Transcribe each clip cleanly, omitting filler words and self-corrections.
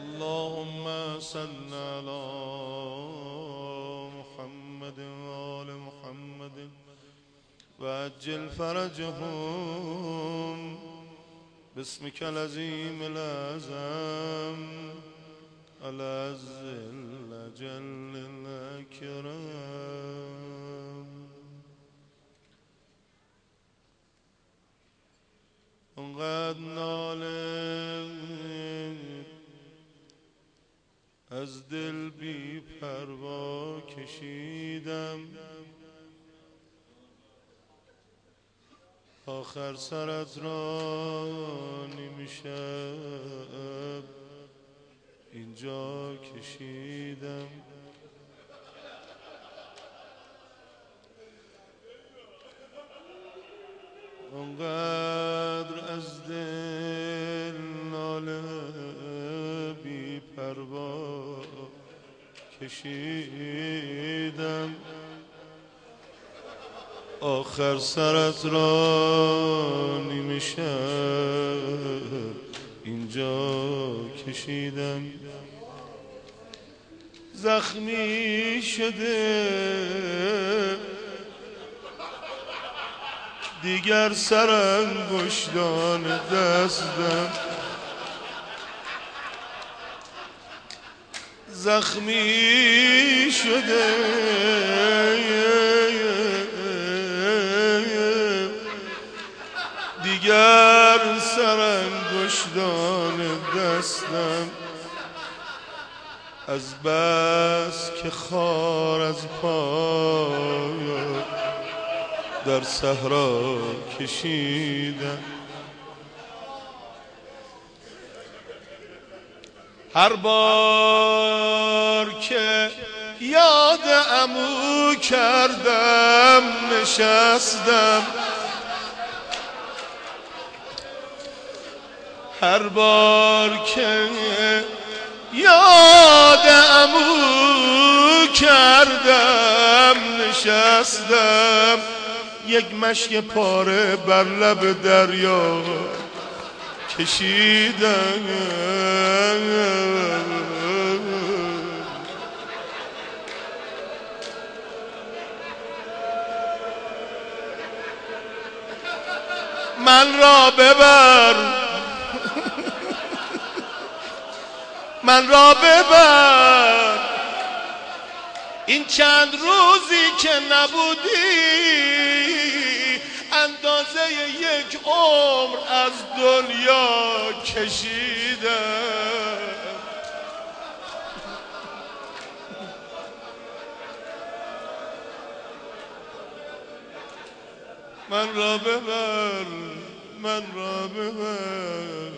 اللهم صل على محمد وآل محمد وعجل فرجهم باسمك العظيم الأعظم العز الأجل الأكرم. انقدر ناله از دل بی پروا کشیدم، آخر سرت را نیمه شب اینجا کشیدم. اونقدر از دل ناله بی پروا کشیدم، آخر سرت را نیمه شب اینجا کشیدم. زخمی شده دیگر سرانگشتان دستم، زخمی شده دیگر سرانگشتان دستم، از بس که خار از پا در صحرا کشیدم. هر بار که یاد عمو کردم نشستم، هر بار که یاد عمو کردم نشستم، یک مشک پاره بر لب دریا کشیدم. من را ببر، من را ببر، این چند روزی که نبودی اندازه یک عمر از دنیا کشیدم. من را ببر، من را ببر،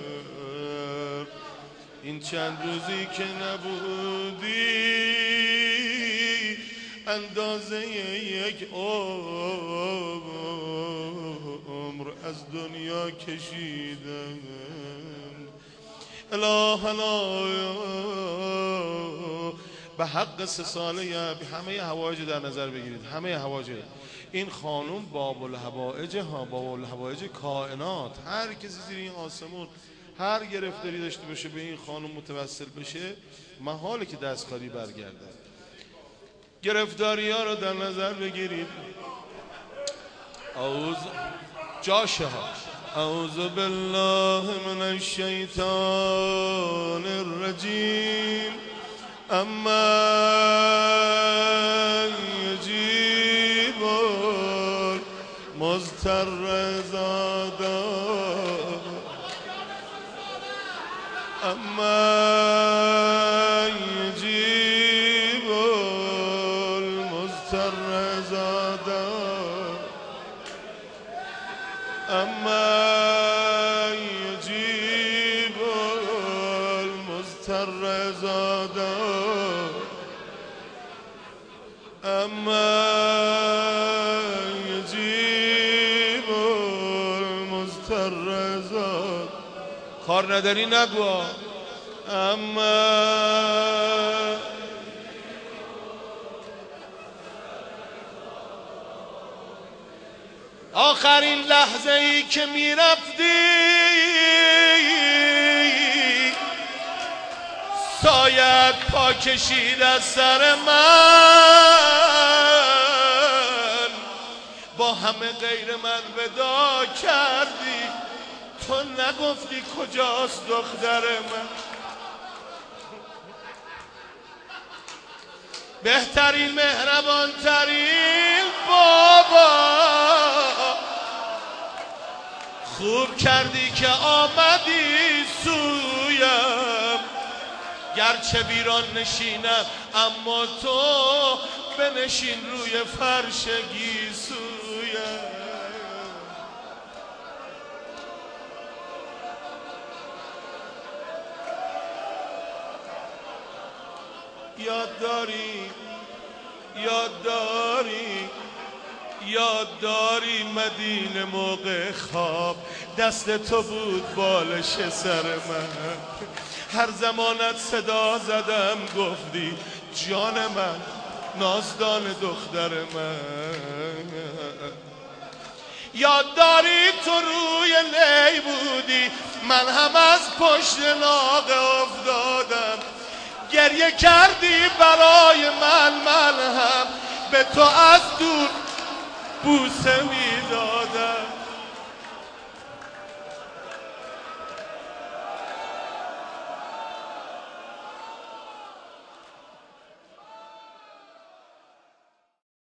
این چند روزی که نبودی اندازه یک عمر از دنیا کشیدم. اله اله به حق 3 ساله همه حوایج در نظر بگیرید، همه حوایج. این خانم باب الحوائج ها، باب الحوائج کائنات. هر کسی زیر این آسمون هر گرفتاری داشته باشه به این خانم متوسل بشه، محاله که دستکاری برگرده. گرفتاری ها رو در نظر بگیرید. جاشه ها. اعوذ بالله من الشیطان الرجیم. اما یجیب المضطر اذا دعا، اما یجیب المضطر اذا دعا، اما یجیب المضطر اذا دعا، اما یجیب المضطر اذا. کار نداری نگو. اما آخرین لحظه ای که می رفتی سایت پا کشید از سر من، با همه غیر من ودا کردی، تو نگفتی کجاست دختر من. بهترین مهربان ترین بابا، خوب کردی که آمدی سویم، گرچه ویران نشینم اما تو بنشین روی فرش گیسویم. یاد داری مدینه موقع خواب دست تو بود بالش سر من، هر زمانت صدا زدم گفتی جان من نازدان دختر من. یاد داری تو روی نی بودی، من هم از پشت ناقه افتادم، گریه کردی برای من هم به تو از دور بوسه میدادم.